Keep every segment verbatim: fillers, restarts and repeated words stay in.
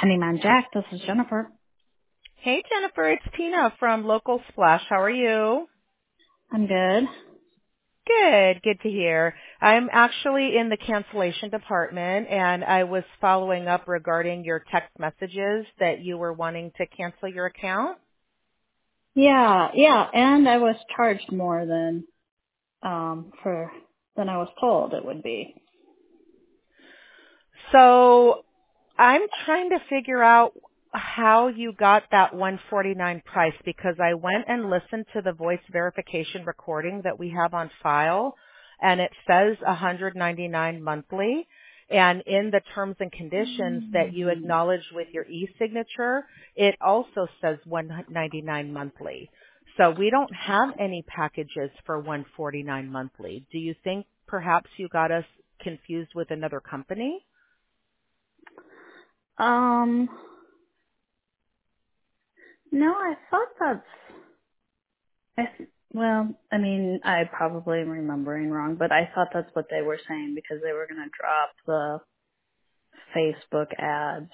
Honeyman Jack, this is Jennifer. Hey, Jennifer, it's Tina from Local Splash. How are you? I'm good. Good, good to hear. I'm actually in the cancellation department, and I was following up regarding your text messages that you were wanting to cancel your account. Yeah, yeah, and I was charged more than um for than I was told it would be. So I'm trying to figure out how you got that one forty-nine price, because I went and listened to the voice verification recording that we have on file, and it says one ninety-nine monthly. And in the terms and conditions that you acknowledge with your e-signature, it also says one ninety-nine monthly. So we don't have any packages for one forty-nine monthly. Do you think perhaps you got us confused with another company? Um, no, I thought that's. I th- well, I mean, I probably am remembering wrong, but I thought that's what they were saying because they were going to drop the Facebook ads,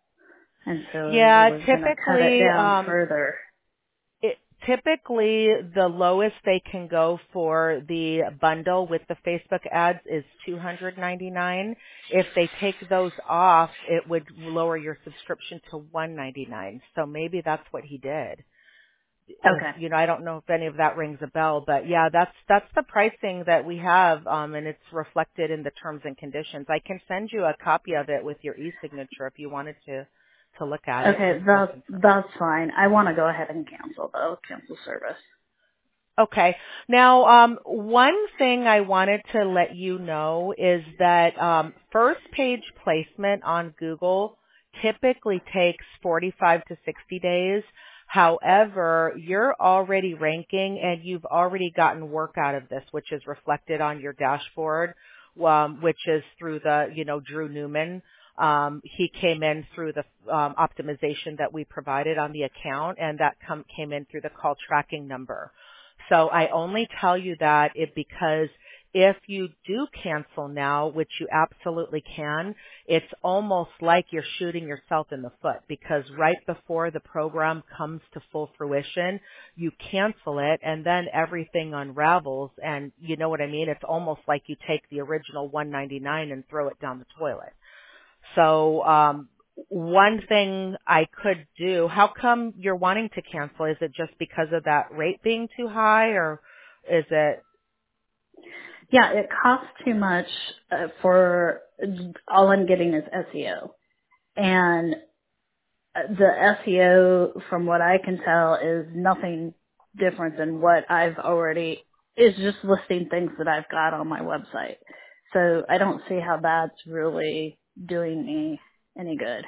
and so it Yeah, was going to cut it typically, down um, further. it, typically the lowest they can go for the bundle with the Facebook ads is two ninety-nine. If they take those off, it would lower your subscription to one ninety-nine. So maybe that's what he did. If, Okay. you know, I don't know if any of that rings a bell, but yeah, that's that's the pricing that we have, um, and it's reflected in the terms and conditions. I can send you a copy of it with your e-signature if you wanted to to look at it Okay, just for that's confirm. that's fine. I want to go ahead and cancel though. Cancel service. Okay. Now, um, one thing I wanted to let you know is that um, first page placement on Google typically takes forty-five to sixty days. However, you're already ranking and you've already gotten work out of this, which is reflected on your dashboard, um, which is through the, you know, Drew Newman. Um, he came in through the um, optimization that we provided on the account, and that come, came in through the call tracking number. So I only tell you that it because if you do cancel now, which you absolutely can, it's almost like you're shooting yourself in the foot, because right before the program comes to full fruition, you cancel it and then everything unravels, and you know what I mean? It's almost like you take the original one ninety-nine and throw it down the toilet. So, um, one thing I could do, how come you're wanting to cancel? Is it just because of that rate being too high, or is it? Yeah, it costs too much uh, for all I'm getting is S E O. And uh, the S E O, from what I can tell, is nothing different than what I've already, is just listing things that I've got on my website. So I don't see how that's really doing me any good.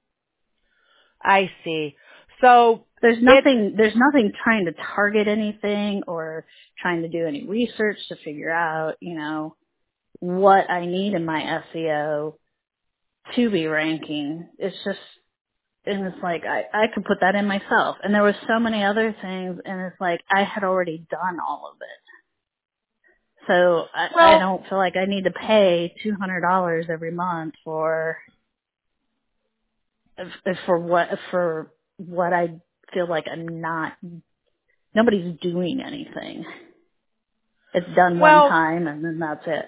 I see. So There's it's, nothing, there's nothing trying to target anything or trying to do any research to figure out, you know, what I need in my S E O to be ranking. It's just, and it's like, I, I could put that in myself. And there was so many other things, and it's like, I had already done all of it. So I, I well, don't feel like I need to pay two hundred dollars every month for, for what, for what I feel like I'm not, nobody's doing anything. It's done one well, time and then that's it.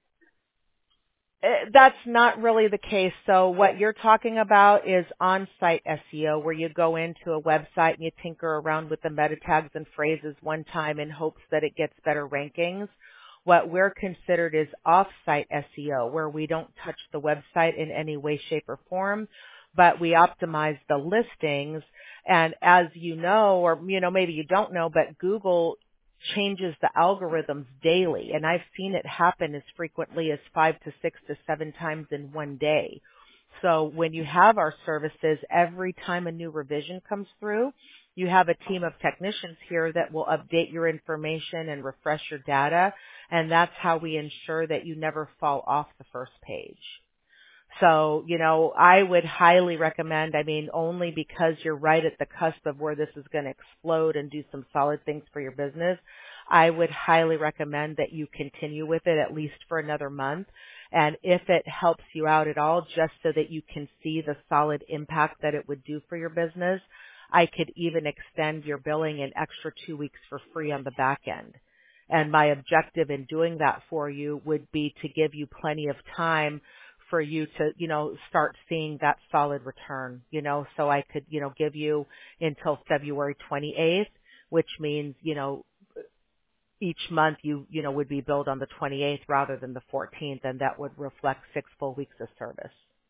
eh, that's not really the case. So what you're talking about is on-site S E O, where you go into a website and you tinker around with the meta tags and phrases one time in hopes that it gets better rankings. What we're considered is off-site S E O, where we don't touch the website in any way, shape, or form, but we optimize the listings. And as you know, or you know, maybe you don't know, but Google changes the algorithms daily, and I've seen it happen as frequently as five to six to seven times in one day. So when you have our services, every time a new revision comes through, you have a team of technicians here that will update your information and refresh your data, and that's how we ensure that you never fall off the first page. So, you know, I would highly recommend, I mean, only because you're right at the cusp of where this is going to explode and do some solid things for your business, I would highly recommend that you continue with it at least for another month. And if it helps you out at all, just so that you can see the solid impact that it would do for your business, I could even extend your billing an extra two weeks for free on the back end. And my objective in doing that for you would be to give you plenty of time for you to, you know, start seeing that solid return, you know, so I could, you know, give you until February twenty-eighth, which means, you know, each month you, you know, would be billed on the twenty-eighth rather than the fourteenth, and that would reflect six full weeks of service.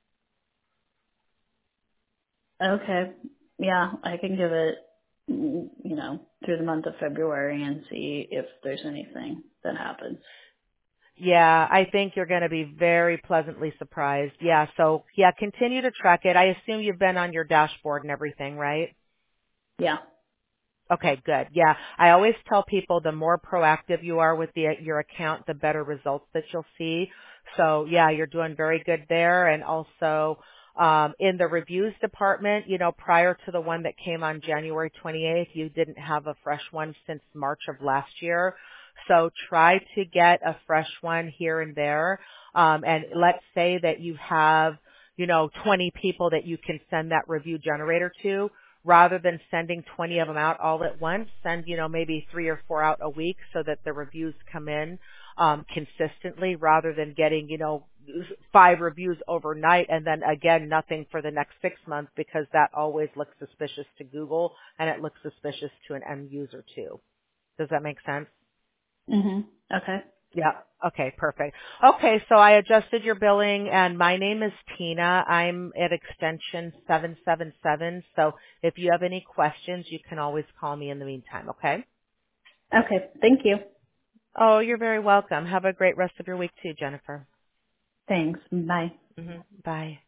Okay. Yeah, I can give it, mm, you know, through the month of February and see if there's anything that happens. Yeah, I think you're going to be very pleasantly surprised. Yeah, so yeah, continue to track it. I assume you've been on your dashboard and everything, right? Yeah. Okay, good. Yeah, I always tell people the more proactive you are with the, your account, the better results that you'll see. So yeah, you're doing very good there. And also, um, in the reviews department, you know, prior to the one that came on January twenty-eighth, you didn't have a fresh one since March of last year. So try to get a fresh one here and there. Um, and let's say that you have, you know, twenty people that you can send that review generator to. Rather than sending twenty of them out all at once, send, you know, maybe three or four out a week so that the reviews come in um, consistently rather than getting, you know, five reviews overnight and then again nothing for the next six months because that always looks suspicious to Google and it looks suspicious to an end user too. Does that make sense? Mhm. Okay. Yeah. Okay, perfect. Okay, so I adjusted your billing and my name is Tina. I'm at extension seven seven seven. So if you have any questions, you can always call me in the meantime, okay? Okay. Thank you. Oh, you're very welcome. Have a great rest of your week too, Jennifer. Thanks. Bye. hmm Bye.